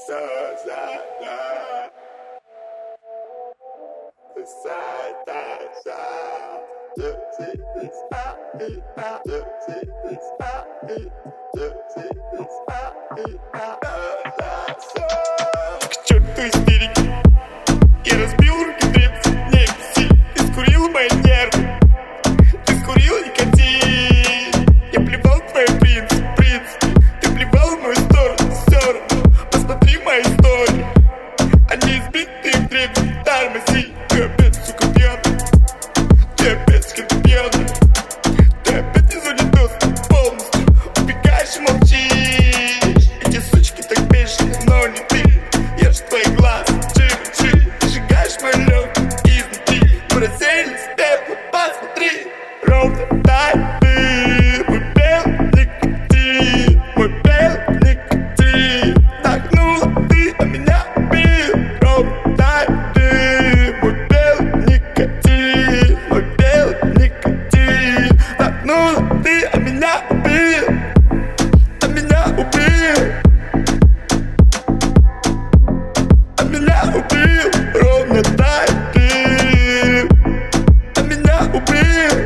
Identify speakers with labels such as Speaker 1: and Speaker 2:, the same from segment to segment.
Speaker 1: К черту истерики, я разбил руки древца, не беси. Ты скурил мои нервы, ты скурил никотин. Я плевал в твои принципы, ты плевал в мою сторону. Все равно, посмотри мои истории, они избитые в древних тормози. Ты опять, сука, пьяный, ты опять с кем-то пьяный, ты опять не зоне доступа полностью, убегаешь и молчишь. Эти сучки так бешеные, но не ты. Я ж твои глаза, чик-чик, ты сжигаешь мой лёг изнутри. Мы разделись, пепла, посмотри. Ровно так ты, мой белый никотин, мой белый никотин. Нагнула ты, а меня убил. Ровно так ты, мой белый никотин, мой белый никотин. Нагнула ты, а меня убил, а меня убил. Меня убил, ровно так ты, а меня убил,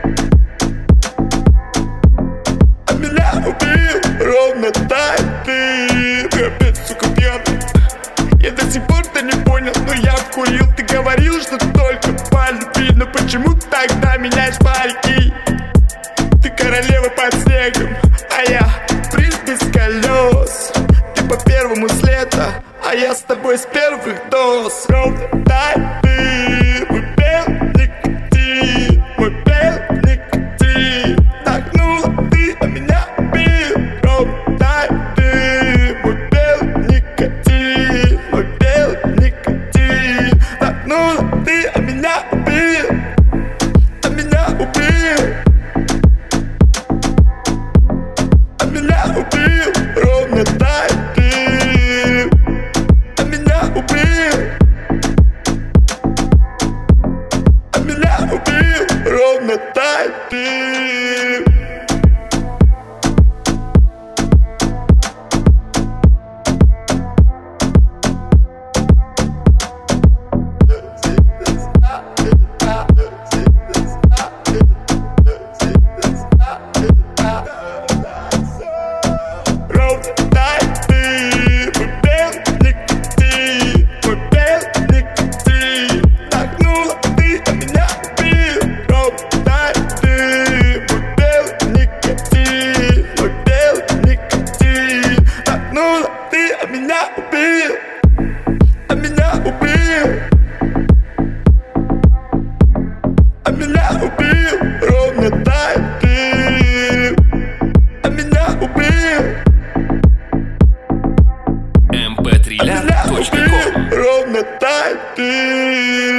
Speaker 1: а меня убил, ровно так ты. Ты опять, сука, пьяный, я до сих пор-то не понял, но я вкурил. Ты говорил, что только по любви, но почему тогда меняешь парики? Ты королева под снегом, а я принц без колес. Ты по первому с лета, а я с тобой с первых доз. Ровно так ты, мой белый никотин, мой белый никотин. Нагнула ты, а меня убил. Ровно так ты, мой белый никотин, мой белый никотин. Нагнула ты, а меня убил, а меня убил, а меня убил. Ровно так ты, а меня убил, а меня убил. Ровно так ты. Ровно так ты, мой белый никотин, мой белый никотин. Нагнула ты, а меня убил. Ровно так ты, мой белый никотин, мой белый никотин. Нагнула ты, а меня убил, а меня убил, а меня убил. Ровно так ты, а меня убил,
Speaker 2: mp3.com.
Speaker 1: ровно так ты.